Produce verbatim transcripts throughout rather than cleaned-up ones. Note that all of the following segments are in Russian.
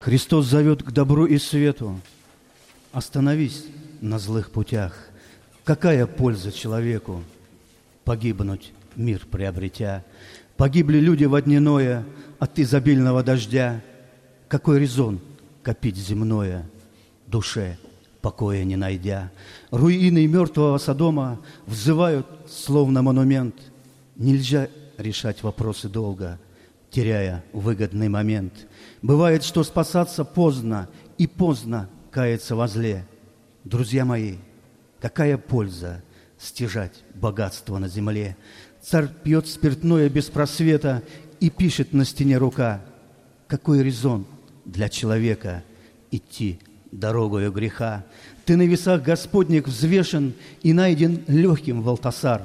Христос зовет к добру и свету. Остановись на злых путях. Какая польза человеку погибнуть, мир приобретя? Погибли люди в одниное от изобильного дождя. Какой резон копить земное, душе покоя не найдя? Руины мертвого Содома взывают, словно монумент. Нельзя решать вопросы долго, теряя выгодный момент. Бывает, что спасаться поздно, и поздно каяться во зле. Друзья мои, какая польза стяжать богатство на земле? Царь пьет спиртное без просвета и пишет на стене рука. Какой резон для человека идти дорогою греха? Ты на весах Господних взвешен и найден легким в алтасар.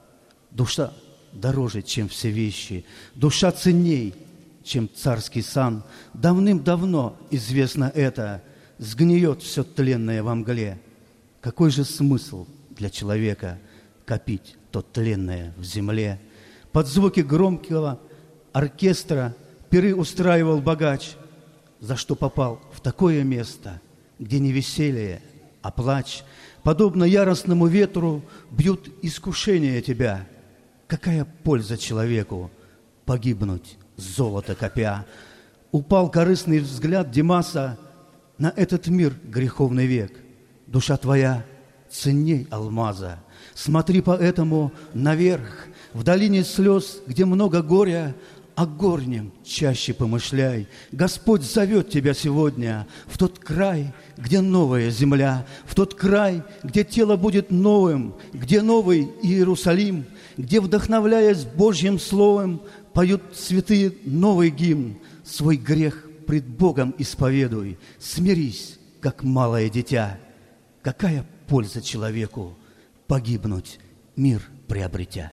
Душа дороже, чем все вещи, душа ценней, чем царский сан. Давным-давно известно это, сгниет все тленное во мгле. Какой же смысл для человека копить то тленное в земле? Под звуки громкого оркестра пиры устраивал богач, за что попал в такое место, где не веселье, а плач. Подобно яростному ветру бьют искушения тебя. Какая польза человеку погибнуть, золото копя? Упал корыстный взгляд Димаса на этот мир греховный век. Душа твоя ценней алмаза. Смотри поэтому наверх, в долине слез, где много горя, о горнем чаще помышляй. Господь зовет тебя сегодня в тот край, где новая земля, в тот край, где тело будет новым, где новый Иерусалим, где, вдохновляясь Божьим Словом, поют святые новый гимн. Свой грех пред Богом исповедуй, смирись, как малое дитя. Какая польза человеку погибнуть, мир приобретя?